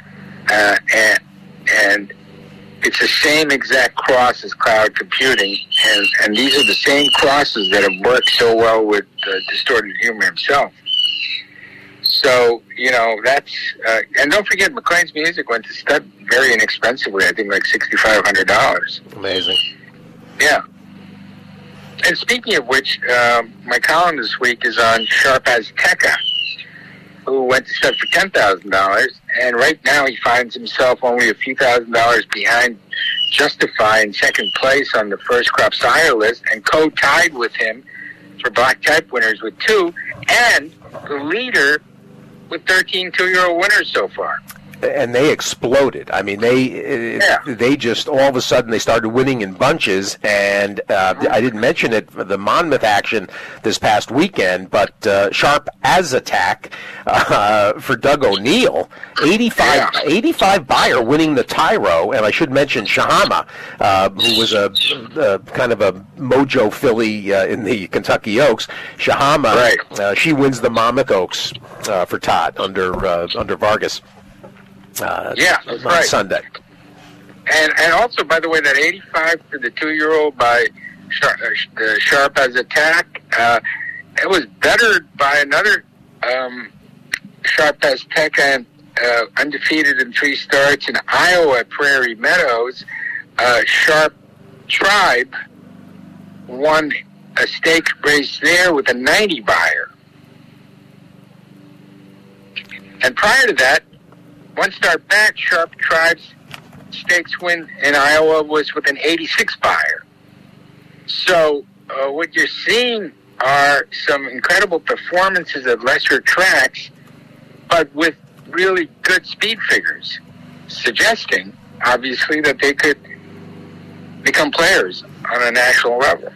and it's the same exact cross as Cloud Computing, and these are the same crosses that have worked so well with Distorted Humor himself. So, you know, that's... and don't forget, McLean's Music went to stud very inexpensively, I think like $6,500. Amazing. Yeah. And speaking of which, my column this week is on Sharp Azteca, who went to stud for $10,000, and right now he finds himself only a few $1,000s behind Justify in second place on the first crop sire list, and co-tied with him for black type winners with 2, and the leader with 13 two-year-old winners so far. And they exploded. I mean, they just all of a sudden they started winning in bunches. And I didn't mention it for the Monmouth action this past weekend, but Sharp Azteca for Doug O'Neill, 85 buyer winning the Tyro, and I should mention Shahama, who was a kind of a mojo filly in the Kentucky Oaks. Shahama, right. She wins the Monmouth Oaks for Todd under Vargas. That's right. Sunday. And also, by the way, that 85 for the 2-year-old by Sharp Azteca, it was bettered by another Sharp Azteca, undefeated in 3 starts in Iowa at Prairie Meadows. Sharp Tribe won a stake race there with a 90 buyer. And prior to that, one start back, Sharp Tribe's stakes win in Iowa was with an 86 buyer. So what you're seeing are some incredible performances at lesser tracks, but with really good speed figures, suggesting, obviously, that they could become players on a national level.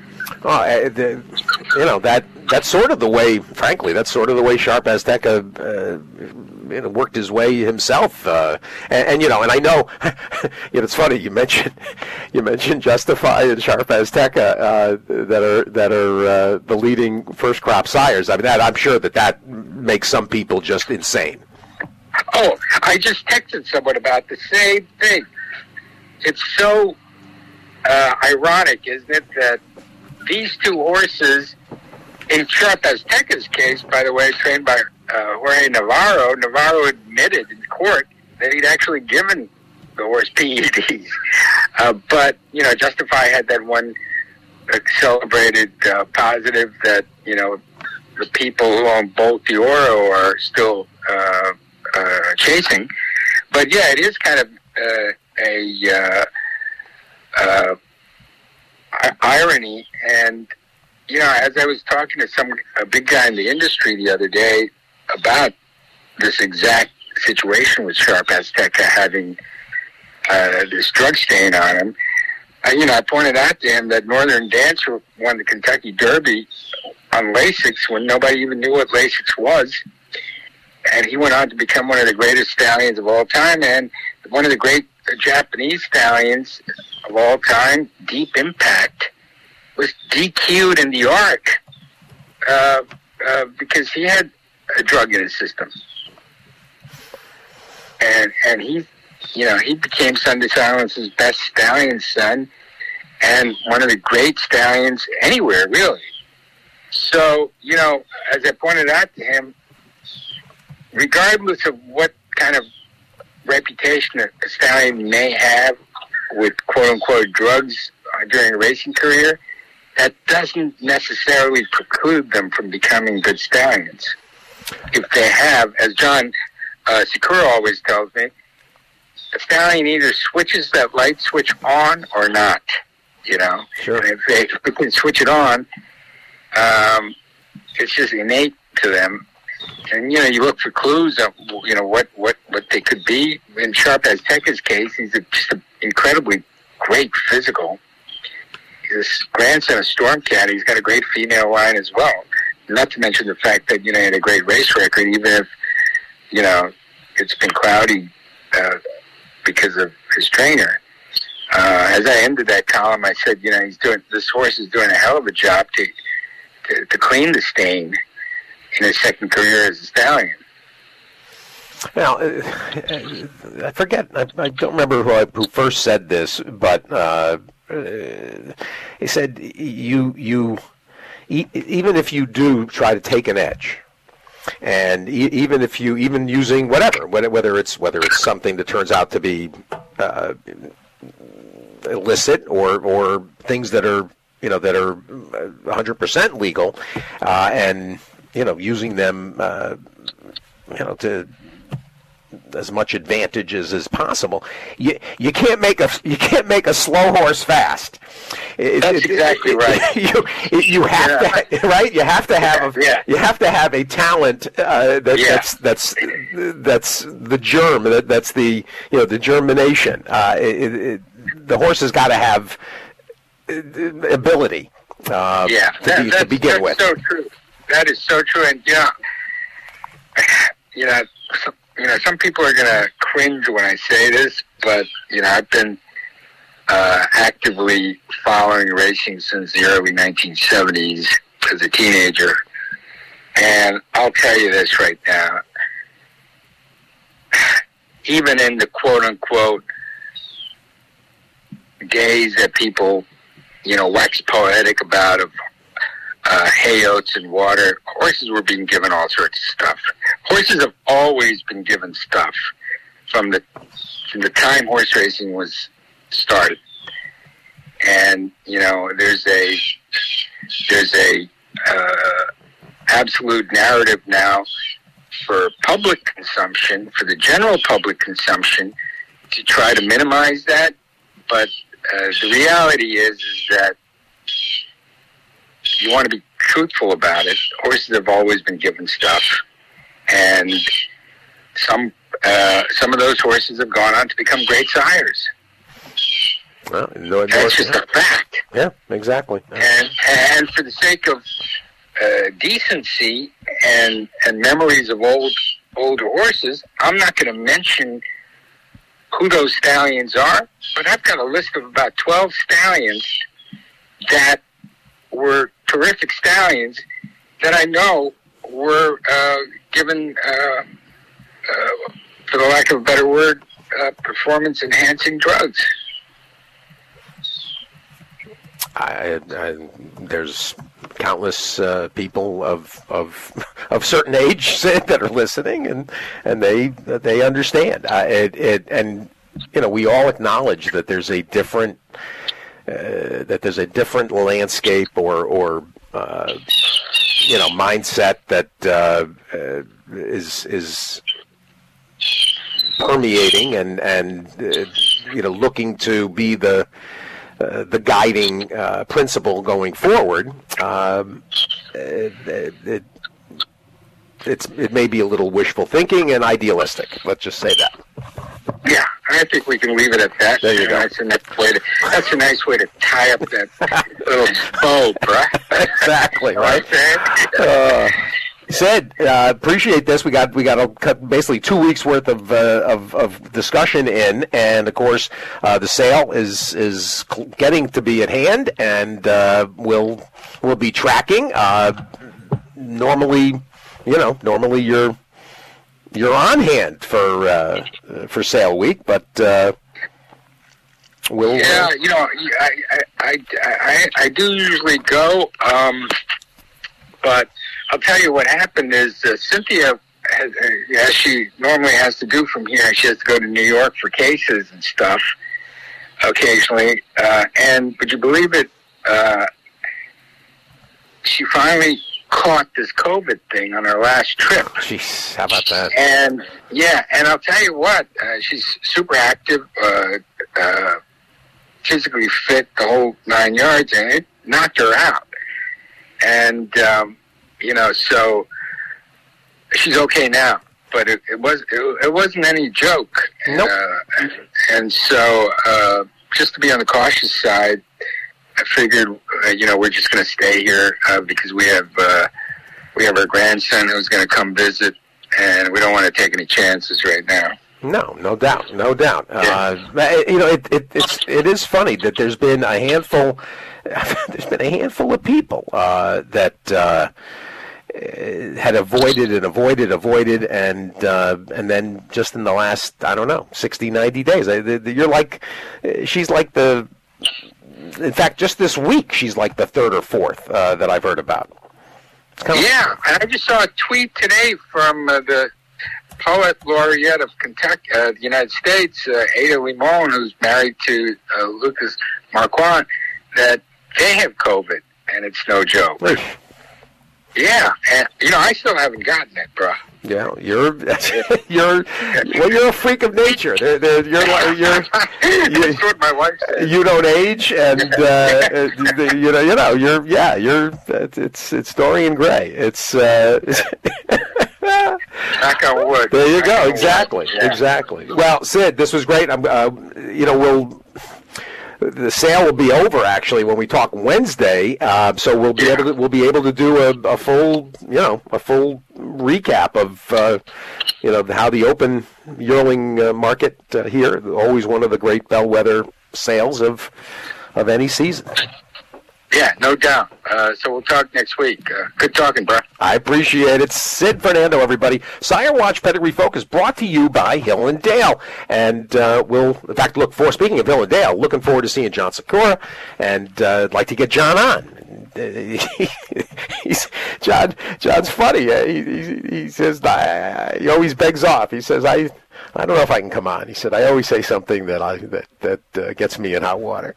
That's sort of the way, frankly, that's sort of the way Sharp Azteca worked his way himself. And I know, it's funny, you mentioned Justify and Sharp Azteca that are the leading first crop sires. I mean, I'm sure that makes some people just insane. Oh, I just texted someone about the same thing. It's so ironic, isn't it, that these two horses, in Sharp Azteca's case, by the way, trained by Jorge Navarro, Navarro admitted in court that he'd actually given the horse PEDs. But, Justify had that one celebrated positive that, the people who own Bolt de Oro are still chasing. But, yeah, it is kind of irony. And, as I was talking to a big guy in the industry the other day about this exact situation with Sharp Azteca having this drug stain on him, I pointed out to him that Northern Dancer won the Kentucky Derby on Lasix when nobody even knew what Lasix was. And he went on to become one of the greatest stallions of all time, and one of the great Japanese stallions of all time, Deep Impact, was DQ'd in the ARC because he had a drug in his system. And he became Sunday Silence's best stallion son and one of the great stallions anywhere, really. So, as I pointed out to him, regardless of what kind of reputation a stallion may have with quote-unquote drugs during a racing career, that doesn't necessarily preclude them from becoming good stallions. If they have, as John Sikura always tells me, a stallion either switches that light switch on or not, Sure. And if they can switch it on, it's just innate to them. And, you look for clues of, what they could be. In Sharp Azteca's case, he's just an incredibly great physical. He's a grandson of Stormcat. He's got a great female line as well. Not to mention the fact that, he had a great race record, even if, it's been cloudy because of his trainer. As I ended that column, I said, this horse is doing a hell of a job to clean the stain in his second career as a stallion. Now, I forget, I don't remember who first said this, but he said, even if you do try to take an edge, and even using whether it's something that turns out to be illicit or things that are 100% legal, and using them to as much advantages as possible. You can't make a slow horse fast. That's exactly right. You have to right. You have to have a talent that's the germ. That's the the germination. The horse has got to have ability to begin with. That's so true. That is so true. And some people are going to cringe when I say this, but I've been actively following racing since the early 1970s as a teenager, and I'll tell you this right now. Even in the quote-unquote days that people, wax poetic about of hay oats and water, horses were being given all sorts of stuff. Horses have always been given stuff from the time horse racing was started. And there's a absolute narrative now for public consumption, for the general public consumption, to try to minimize that. But the reality is that you want to be truthful about it. Horses have always been given stuff, and some of those horses have gone on to become great sires. Well, that's just a fact. Yeah, exactly. And for the sake of decency and memories of older horses, I'm not going to mention who those stallions are, but I've got a list of about 12 stallions that were terrific stallions that I know were given, for the lack of a better word, performance-enhancing drugs. There's countless people of certain age that are listening, and they understand. And we all acknowledge that there's a different landscape or mindset that is permeating and looking to be the guiding principle going forward. It may be a little wishful thinking and idealistic. Let's just say that. Yeah, I think we can leave it at that. There you go. That's a nice way to tie up that little bow, right? Exactly, right? Sid, appreciate this. We got basically 2 weeks worth of discussion in, and of course the sale is getting to be at hand, and we'll be tracking. Normally you're on hand for sale week, but we'll. Yeah, I do usually go, but I'll tell you what happened is Cynthia, as she normally has to do from here, she has to go to New York for cases and stuff occasionally. And would you believe it? She finally caught this COVID thing on her last trip. Jeez, how about that? And I'll tell you what, she's super active, physically fit, the whole 9 yards, and it knocked her out. And so she's okay now, but it wasn't any joke. Nope. And so just to be on the cautious side, I figured we're just going to stay here because we have our grandson who's going to come visit, and we don't want to take any chances right now. No doubt. Yeah. It is funny that there's been a handful. There's been a handful of people that had avoided, and then just in the last 60, 90 days, she's like the. In fact, just this week, she's like the third or fourth that I've heard about. Yeah, and I just saw a tweet today from the poet laureate of Kentucky, the United States, Ada Limon, who's married to Lucas Marquand, that they have COVID, and it's no joke. Right. Yeah, and I still haven't gotten it, bro. Yeah, you're a freak of nature. That's what my wife said. You don't age, and it's Dorian Gray. It's knock on wood. There you go. Exactly. Yeah. Exactly. Well, Sid, this was great. The sale will be over actually when we talk Wednesday, so we'll be able to do a full recap of how the open yearling market here, always one of the great bellwether sales of any season. Yeah, no doubt. So we'll talk next week. Good talking, bro. I appreciate it. Sid Fernando, everybody. Sire Watch Pedigree Focus brought to you by Hill and Dale. And we'll, in fact, speaking of Hill and Dale, looking forward to seeing John Sakura. And I'd like to get John on. John's funny. He says, he always begs off. He says, I don't know if I can come on. He said, I always say something that gets me in hot water.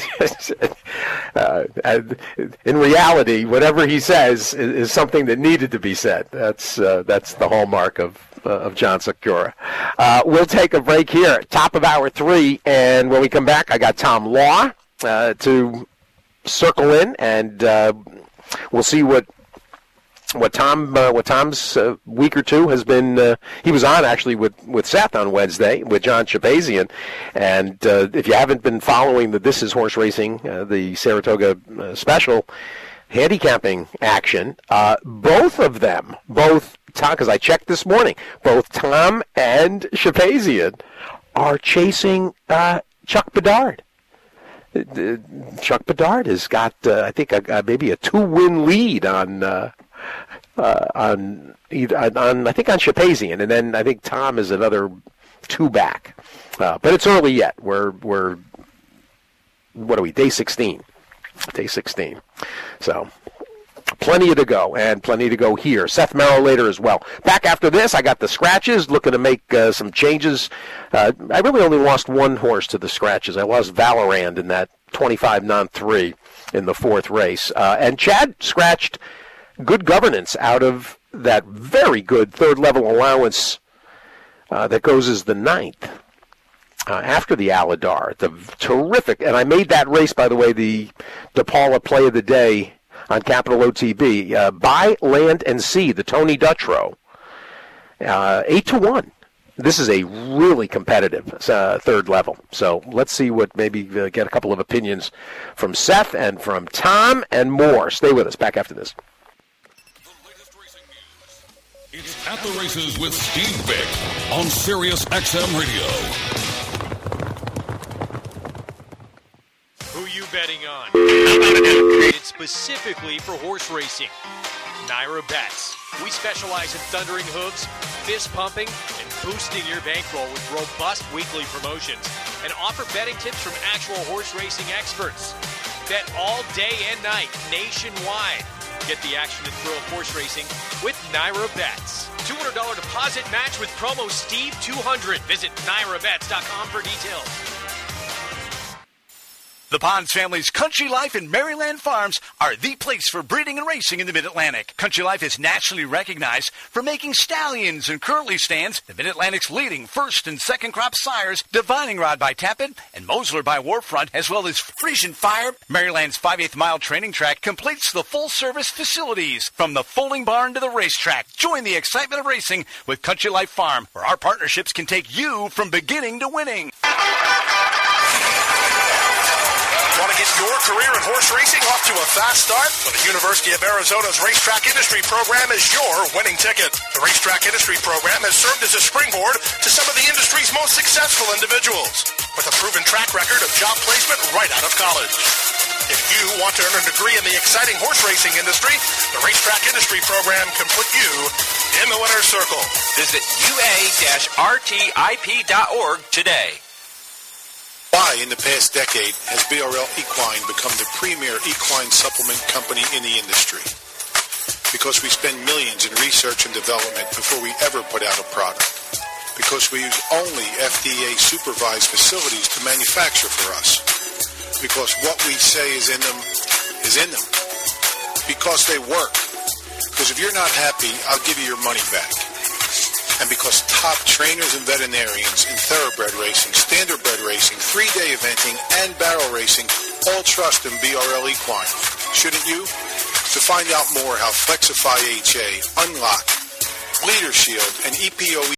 In reality, whatever he says is something that needed to be said. That's the hallmark of John Sykora. We'll take a break here, top of hour 3, and when we come back, I got Tom Law to circle in, and we'll see what Tom's week or two has been. He was on actually with Seth on Wednesday with John Shabazian, and if you haven't been following the This Is Horse Racing, the Saratoga special handicapping action, both Tom, because I checked this morning, both Tom and Shabazian are chasing Chuck Bedard. Chuck Bedard has got, I think, maybe a 2-win lead on I think on Shabazian, and then I think Tom is another 2 back. But it's early yet. We're what are we? Day 16. So plenty to go, and plenty to go here. Seth Merrill later as well. Back after this, I got the scratches, looking to make some changes. I really only lost one horse to the scratches. I lost Valorand in that 25 non-3 in the 4th race. And Chad scratched Good Governance out of that very good 3rd level allowance that goes as the 9th. After the Aladar, the terrific, and I made that race, by the way, the DePaula Play of the Day on Capital OTB, Buy Land and Sea, the Tony Dutrow, 8-1. This is a really competitive 3rd level. So let's see what, maybe get a couple of opinions from Seth and from Tom and more. Stay with us. Back after this. It's At the Races with Steve Bick on Sirius XM Radio. Who you betting on? It's specifically for horse racing. Naira Bets. We specialize in thundering hooves, fist pumping, and boosting your bankroll with robust weekly promotions, and offer betting tips from actual horse racing experts. Bet all day and night, nationwide. Get the action and thrill of horse racing with Naira Bets. $200 deposit match with promo Steve200. Visit NairaBets.com for details. The Ponds family's Country Life and Maryland Farms are the place for breeding and racing in the Mid-Atlantic. Country Life is nationally recognized for making stallions and curly stands, the Mid-Atlantic's leading 1st and 2nd crop sires, Divining Rod by Tappan and Mosler by Warfront, as well as Frisian Fire. Maryland's 5/8 mile training track completes the full-service facilities, from the folding barn to the racetrack. Join the excitement of racing with Country Life Farm, where our partnerships can take you from beginning to winning. Want to get your career in horse racing off to a fast start? Well, the University of Arizona's Racetrack Industry Program is your winning ticket. The Racetrack Industry Program has served as a springboard to some of the industry's most successful individuals, with a proven track record of job placement right out of college. If you want to earn a degree in the exciting horse racing industry, the Racetrack Industry Program can put you in the winner's circle. Visit ua-rtip.org today. Why, in the past decade, has BRL Equine become the premier equine supplement company in the industry? Because we spend millions in research and development before we ever put out a product. Because we use only FDA-supervised facilities to manufacture for us. Because what we say is in them is in them. Because they work. Because if you're not happy, I'll give you your money back. And because top trainers and veterinarians in thoroughbred racing, standardbred racing, 3-day eventing, and barrel racing all trust in BRL Equine. Shouldn't you? To find out more how Flexify HA, Unlock, Leader Shield, and EPO